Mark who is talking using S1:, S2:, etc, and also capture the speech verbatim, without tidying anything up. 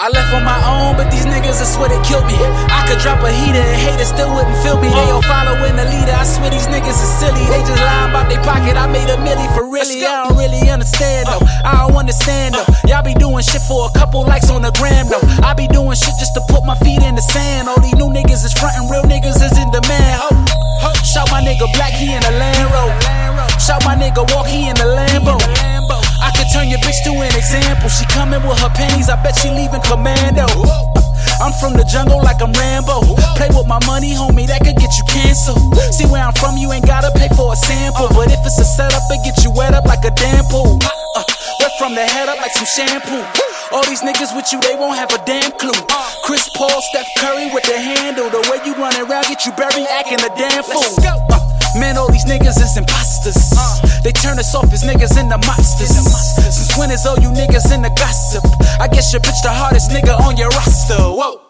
S1: I left on my own, but these niggas, I swear they killed me. I could drop a heater and haters still wouldn't feel me. They all following the leader, I swear these niggas is silly. They just lying about they pocket, I made a milli for really. I don't really understand though, I don't understand though. Y'all be doing shit for a couple likes on the gram though. I be doing shit just to put my feet in the sand. All these new niggas is frontin', real niggas is in demand. Ho, shout my nigga Black, he in the Land Road. Shout my nigga Walk, he in the Lambo. I could turn your bitch to an example. She coming with her panties, I bet she leaving commando. I'm from the jungle like I'm Rambo. Play with my money, homie, that could get you canceled. See where I'm from, you ain't gotta pay for a sample. But if it's a setup, it get you wet up like a damn pool. uh, Wet from the head up like some shampoo. All these niggas with you, they won't have a damn clue. Chris Paul, Steph Curry with the handle. The way you running around, get you buried acting a damn fool. uh, Man, all these niggas is imposters. They turn us off as niggas in the mobsters. Since when is all you niggas in the gossip? I guess your bitch the hardest nigga on your roster. Whoa.